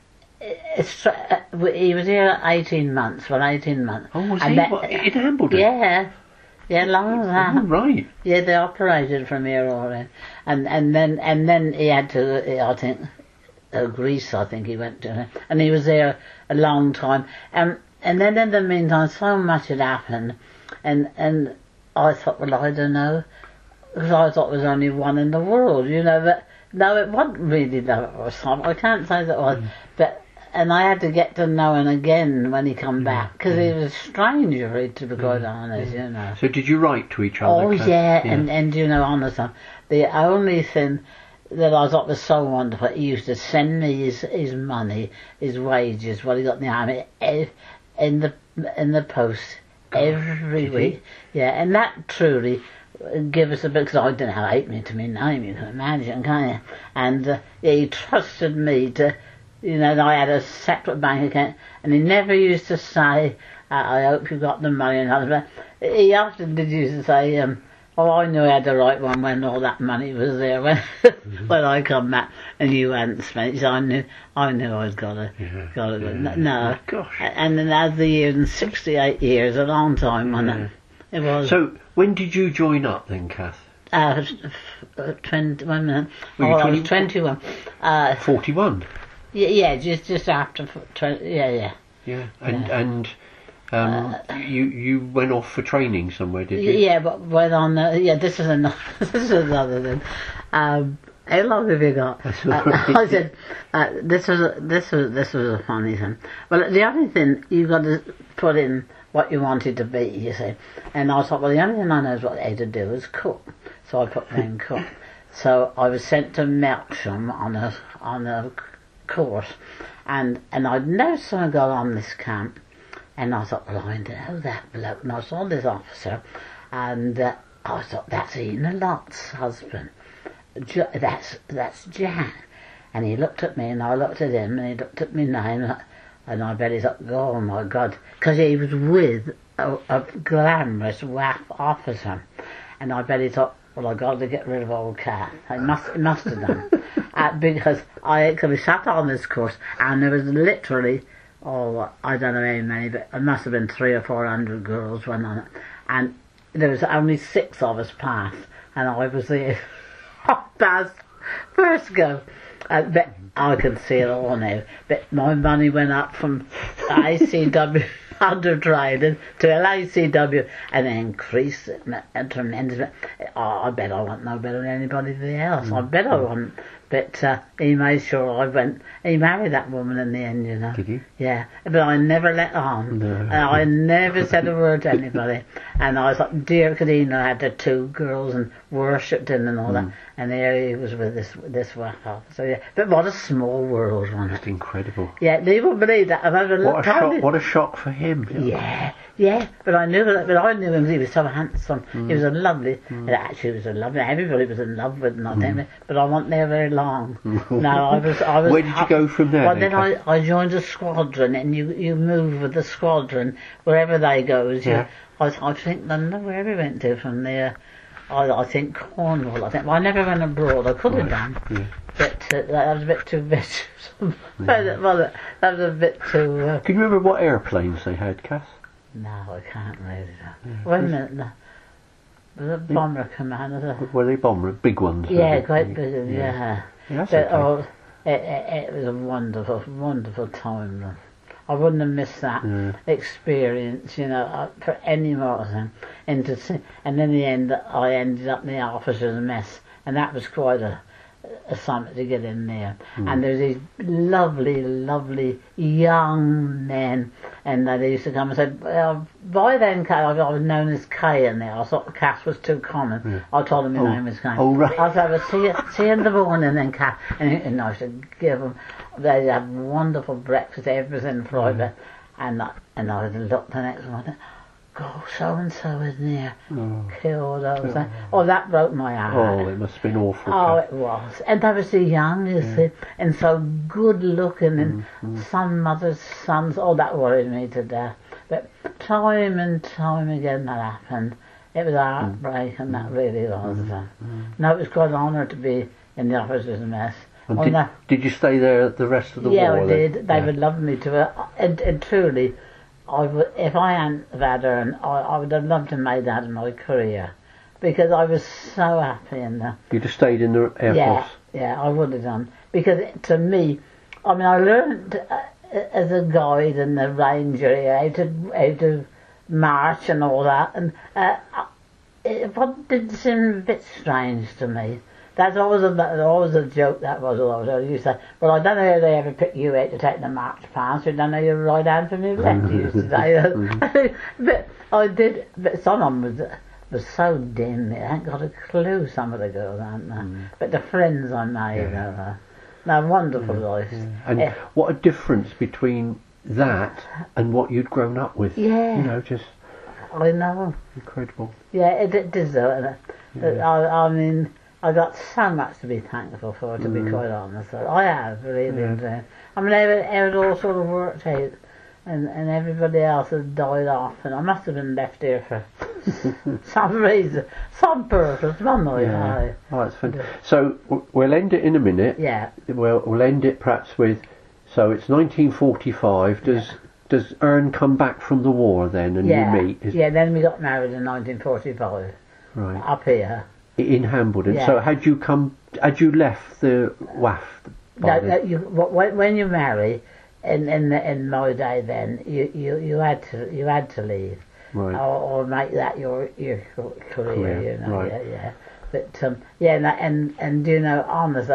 he was here 18 months. Well, 18 months. Oh, was he? In Hambledon? Yeah, long as that. Oh, right. Yeah, they operated from here all in, and then he had to, I think, Greece. I think he went to, and he was there a long time. And then in the meantime, so much had happened, and I thought, well, I don't know, because I thought there was only one in the world, you know. But no, it wasn't really that was some. I can't say that it was, but. And I had to get to know him again when he come back, because he was a stranger, to be quite honest, you know. So did you write to each other? Oh, yeah. And you know, honest, the only thing that I thought was so wonderful, he used to send me his money, his wages, what he got in the army, in the post every week. Yeah, and that truly give us a bit, because I didn't have 8 minutes to my name, you can imagine, can't you? And he trusted me to. You know, I had a separate bank account, and he never used to say, "I hope you got the money," and all that. He often did used to say, "Oh, I knew I had the right one when all that money was there when when I come back, and you hadn't spent it." So I knew I'd got it. No, gosh. And then as the years, and 68 years, a long time, wasn't it? It was. So when did you join up then, Kath? 21 minutes. I was 21. 41. Yeah, just after 20. Yeah. Yeah, and you went off for training somewhere, did you? Yeah, but went on. This is another thing. How long have you got? I said this was a funny thing. Well, the only thing you got to put in what you wanted to be, you see. And I thought, well, the only thing I know is what I had to do is cook. So I put name cook. So I was sent to Melksham on a course, and I'd never seen a girl on this camp, and I thought, well, I know that bloke, and I saw this officer, and I thought, that's Ian Lott's husband, that's Jack, and he looked at me, and I looked at him, and he looked at me name, and I bet he thought, oh my God, because he was with a glamorous WAF officer, and I bet he thought, well, I got to get rid of old Kath. It must have done. Because I actually sat on this course, and there was literally, I don't know how many, but it must have been 300 or 400 girls went on it. And there was only 6 of us passed, and I was there. Passed first go. But I can see it all now. But my money went up from ICW under training to LACW, and then increased it tremendously. I bet I wasn't no better than anybody else. I bet I wasn't. But he made sure he married that woman in the end, you know. Did he? Yeah, but I never let on. No. I never said a word to anybody. And I thought, dear Cadena had the 2 girls and worshipped him and all that. And there he was with this WAF. So yeah, but what a small world, wasn't it? That's incredible. Yeah, you wouldn't believe that. What a shock for him. Yeah, but I knew him. He was so handsome. He was a lovely. Actually, he was a lovely. Everybody was in love with him. I think, but I wasn't there very long. No, I was. Where did you go from there? Well, then I joined a squadron, and you move with the squadron wherever they goes. Yeah. I think I don't know where we went to from there. I think Cornwall. Well, I never went abroad. I could have done, but that was a bit too bit. That was a bit too. Can you remember what airplanes they had, Kath? No, I can't really. Wait a minute. No. The bomber commander. Were they bomber? Big ones? Yeah, quite big, yeah. That's But, okay. it was a wonderful, wonderful time. I wouldn't have missed that experience, for any more than. And in the end, I ended up in the officers' mess, and that was quite a summit to get in there. And there's these lovely, lovely young men, and they used to come and say, well, by then, I was known as Kay in there. I thought Cass was too common. I told them my name was Kay. Oh, right. I said, well, see you in the morning then, Cass. And I should give them, they'd have wonderful breakfast, everything Friday. And I looked the next morning, God, so-and-so is near. Killed over. Oh, that broke my heart. Oh, it must have been awful. Oh, it was. And they were so young, you see, and so good looking, and some mothers' sons. Oh, that worried me to death. But time and time again that happened. It was a heartbreak, and that really was. No, it was quite an honour to be in the officers' mess. And did you stay there the rest of the war? Yeah, I did. They would love me to. And truly, if I hadn't had her, I would have loved to have made that in my career, because I was so happy in there. You'd have stayed in the Air Force? Yeah, I would have done. Because to me, I learned as a guide and a ranger how to march and all that, and it did seem a bit strange to me. That's always a joke that was. I used to say, well, I don't know how they ever pick you out to take the march past. You don't know your right hand from your left, you used to say. But I did, but some of them was so dim, they ain't got a clue, some of the girls, haven't they? But the friends I made, they're wonderful lives. And what a difference between that and what you'd grown up with. Yeah. Just... I know. Incredible. Yeah, it is though. I mean, I got so much to be thankful for, to be quite honest. I have, really. I mean, it all sort of worked out, and everybody else has died off, and I must have been left here for some reason, some purpose, one night. Oh, that's fun. So, we'll end it in a minute. Yeah. We'll end it perhaps with, so it's 1945, does Ern come back from the war then, and you meet? Yeah, then we got married in 1945. Right. Up here. In Hambledon. Yeah. So had you left the WAF? When you marry, in my day then, you had to leave, right, or make that your career, right. But honest,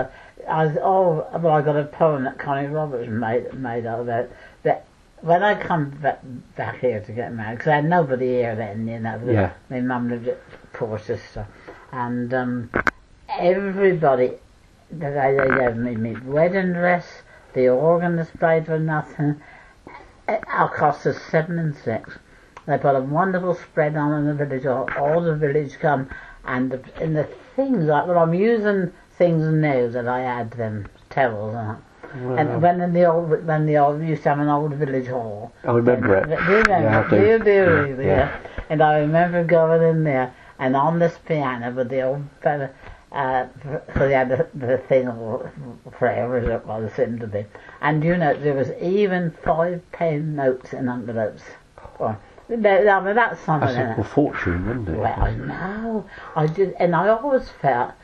I got a poem that Connie Roberts made out about that. When I come back here to get married, because I had nobody here then, my mum lived at Portchester, and everybody, they gave me my wedding dress, the organist played for nothing. It cost us 7 and 6. They put a wonderful spread on in the village, all the village come, and the things, I'm using things now that I had them, towels and that. Wow. And when the old we used to have an old village hall. I remember it. Do you remember? Yeah, I do. Yeah. And I remember going in there, and on this piano with the old fella, so they had the thing forever as it was, seemed to be. And there was even £5 notes in envelopes. That's something. That's a fortune, isn't it? Well, I know. I did, and I always felt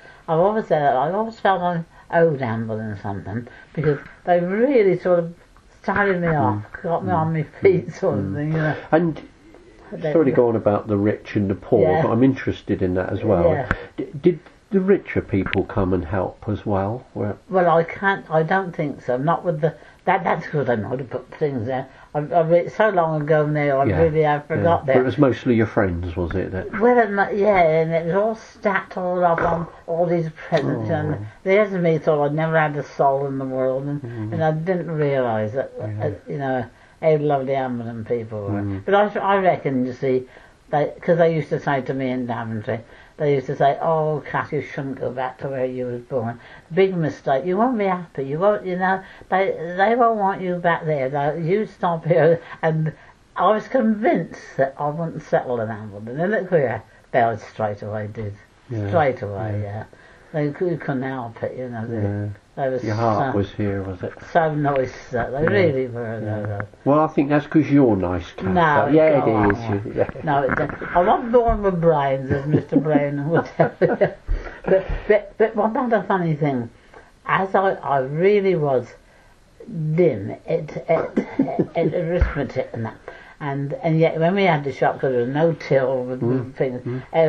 I owed Hambledon something, because they really sort of started me off, got me on my feet, sort of thing, And sorry to go on about the rich and the poor, but I'm interested in that as well. Yeah. Did the richer people come and help as well? Well, I don't think so. Not with that's because I know to put things there. So long ago now, I really have forgot that. But it was mostly your friends, was it? Well, and it was all stacked all up on all these presents, and there's me thought I'd never had a soul in the world, and I didn't realise that, how lovely Hambledon people were. But I reckon, you see, because they used to say to me in Daventry, they used to say, "Oh, Cat, you shouldn't go back to where you was born. Big mistake. You won't be happy. You won't. They won't want you back there. You stop here." And I was convinced that I wouldn't settle in Hambledon. And look where they straight away did. Straight away, They couldn't help it, They were Your heart was here, was it? so nice. They really were. Yeah. Well, I think that's because you're nice, Kath. No, yeah, it is. Yeah. No, I wasn't born with brains, as Mr. Brown would tell you. But one other funny thing, as I really was dim at arithmetic and that, and yet when we had the shop, because there was no till with things,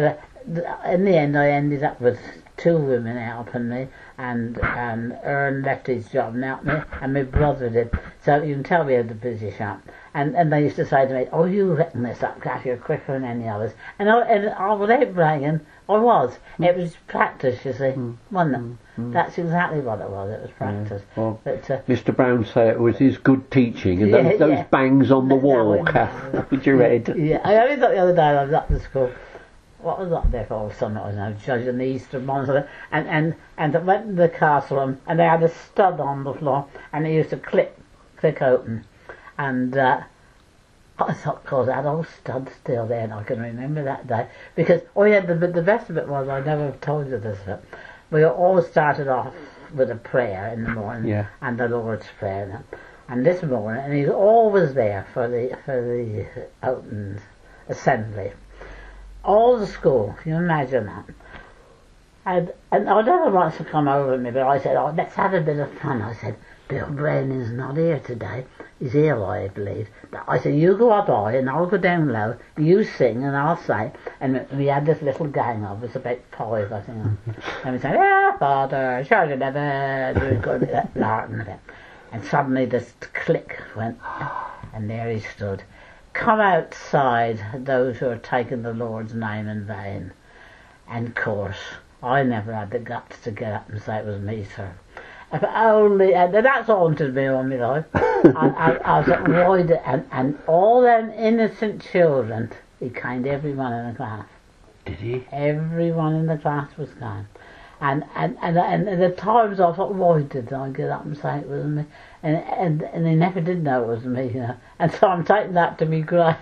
in the end I ended up with 2 women helping me, and Ern left his job and helped me, and my brother did. So you can tell we had a busy shop. And they used to say to me, "Oh, you reckon this up, Kath, you're quicker than any others." And I without bragging, I was. It was practice, you see, wasn't it? That's exactly what it was. It was practice. Well, but, Mr. Brown said it was his good teaching, and those bangs on the wall, Kath, with your head. Yeah, I only thought the other day I was up to school. What was up there for? Something I was now judging the Easter monster, and I went to the castle room, and they had a stud on the floor, and they used to click open, and I thought, cause that old stud's still there, and I can remember that day because the best of it was, I never have told you this, but we all started off with a prayer in the morning, and the Lord's Prayer, and this morning, and he's always there for the open assembly. All the school, can you imagine that? And I don't know what's to come over me, but I said, "Oh, let's have a bit of fun." I said, "Bill Brannan's not here today. He's here, I believe." I said, "You go up high and I'll go down low. You sing and I'll say." And we had this little gang of us, about 5, I think. And we said, "Ah, Father, shall you never do good at Larton?" And suddenly this click went, and there he stood. "Come outside, those who are taking the Lord's name in vain." And of course, I never had the guts to get up and say it was me, sir. If only, and that's haunted me all my life. I was like, why and all them innocent children, he kind everyone in the class. Did he? Everyone in the class was kind. And the times I thought, why did I get up and say it was me? And they never did know it was me, you know. And so I'm taking that to me grave.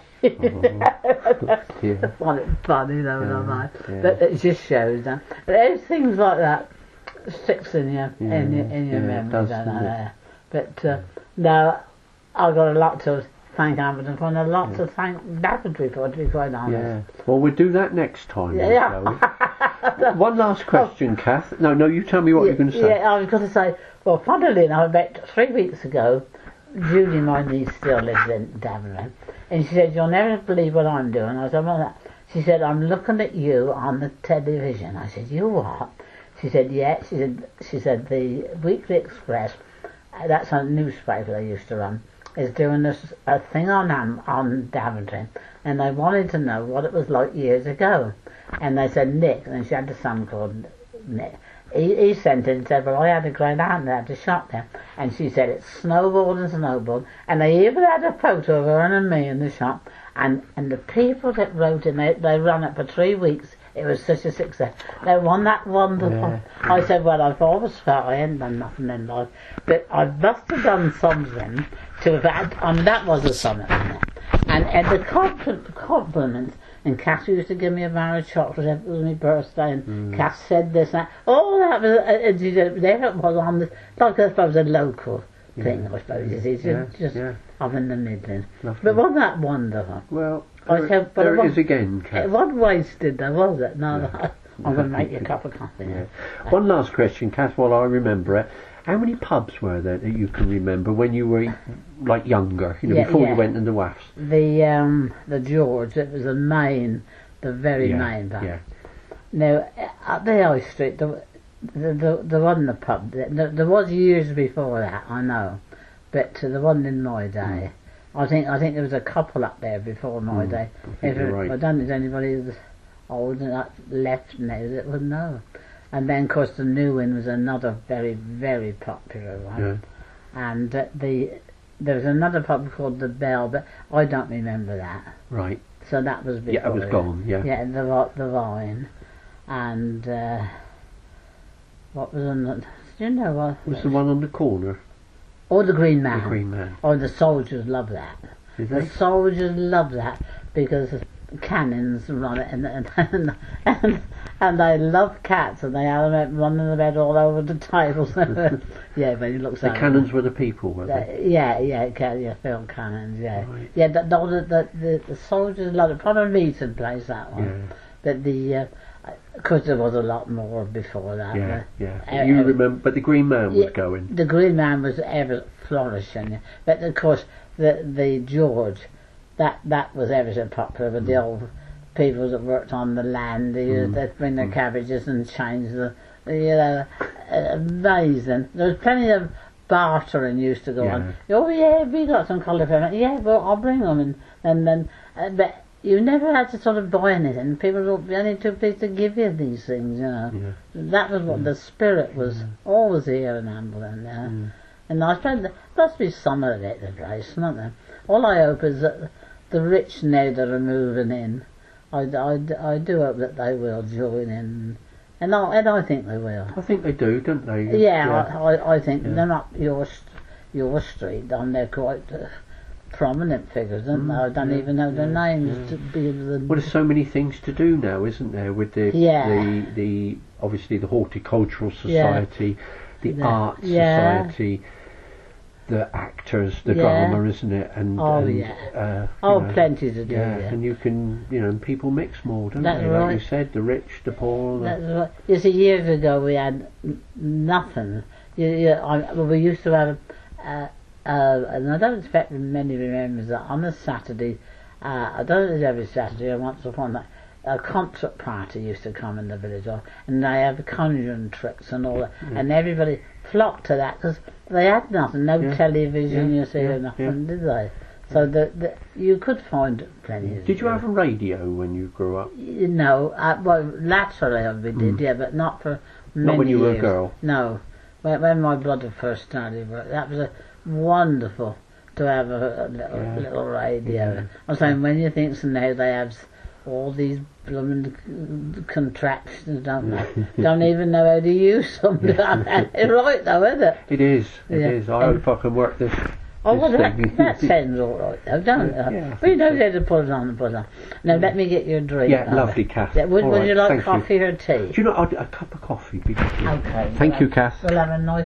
Funny though, not but it just shows that. But there's things like that sticks in your memory, don't it? But no, I've got a lot to thank Amberton for, and a lot to thank Daventry for, to be quite honest. Yeah. Well, we'll do that next time. One last question, Kath. No, you tell me what you're going to say. Yeah, I was going to say, well, funnily enough, about 3 weeks ago, Judy, my niece, still lives in Daventry, and she said, "You'll never believe what I'm doing." I said, "Well, that?" She said, "I'm looking at you on the television." I said, "You what?" She said, "Yeah." She said the Weekly Express, that's a newspaper they used to run, is doing a thing on Daventry, and they wanted to know what it was like years ago. And they said, Nick, and she had a son called Nick. He sent it and said, "Well, I had a great aunt that had a shop there." And she said, "It's snowballed and snowballed." And they even had a photo of her and me in the shop. And the people that wrote it, they ran it for 3 weeks. It was such a success. They won that wonderful. Yeah. I said, "Well, I've always felt I hadn't done nothing in life, but I must have done something to have had." That was a summit, and the compliments. And Kath used to give me a bar of chocolate if it was my birthday, and Kath said this and that. Oh, that was, there it was on the, like I suppose a local thing, I suppose, you see, just up in the Midlands. Lovely. But wasn't that wonderful? Well, there it is again, Kath. It wasn't wasted though, was it? No, I'm going to make you a cup of coffee now. One last question, Kath, while I remember it. How many pubs were there that you can remember when you were like younger, before you went into WAFs? The George, it was the very main pub. Yeah. Now, at the High Street, there wasn't a pub. There was years before that, I know, but there wasn't in my day. I think there was a couple up there before my day. I don't think there's anybody who's old enough left now that would know. And then, of course, the New One was another very, very popular one. Yeah. And there was another pub called the Bell, but I don't remember that. Right. So that was before. Yeah, it was gone. Yeah. Yeah, the Vine, and what was another? Do you know what? Was the one on the corner? Oh, the Green Man. The Green Man. Oh, the soldiers love that. Did they? The soldiers love that because cannons run it, and they love cats, and they have them running about all over the tables. Yeah, when you look The cannons were the people, were they? Yeah, field cannons. Yeah, Right. yeah. The soldiers loved it. Probably meeting place that one, Yeah. but of course there was a lot more before that. Yeah. You remember, but the Green Man was going. The Green Man was ever flourishing, but of course the George, that was ever so popular with the old people that worked on the land. They'd bring their cabbages and change amazing. There was plenty of bartering used to go on. Oh yeah, we got some cauliflower. Yeah, well I'll bring them, and then but you never had to sort of buy anything. People were only too pleased to give you these things, Yeah. That was what the spirit was always here in Amberlin, And I suppose there must be some of it the place, not there? All I hope is that the rich now that are moving in, I do hope that they will join in, and I think they will. I think they do, don't they? Yeah. I think they're not your street, and they're quite prominent figures, aren't they? I don't even know their names to be able to. Well, there's so many things to do now, isn't there? With the obviously the horticultural society, the art society, the actors, the drama, isn't it? And plenty to do. And you can, people mix more, don't That's they? right. Like you said, the rich, the poor. That's right. You see, years ago we had nothing. We used to have and I don't expect many remembers that on a Saturday, I don't know if it's every Saturday or once upon that, a concert party used to come in the village, and they have conjuring tricks and all that, and everybody flocked to that because they had nothing, no television, or nothing, did they? So you could find plenty. Did you have a radio when you grew up? No, well, latterly we did, but not for many Not when you were years. a girl? No, when my brother first started, that was wonderful to have a little radio. I'm saying, when you think now they have all these blooming contraptions, don't they? Don't even know how to use them. It's right though, isn't it? It is. It is. I hope I can work this. Oh, well, that sounds all right though, don't it? We know how to put it on and put it on. Now let me get you a drink. Yeah, lovely, Kath. Would you like coffee or tea? Do you know, a cup of coffee? Be lovely. Okay. Thank you, Kath. We'll have a nice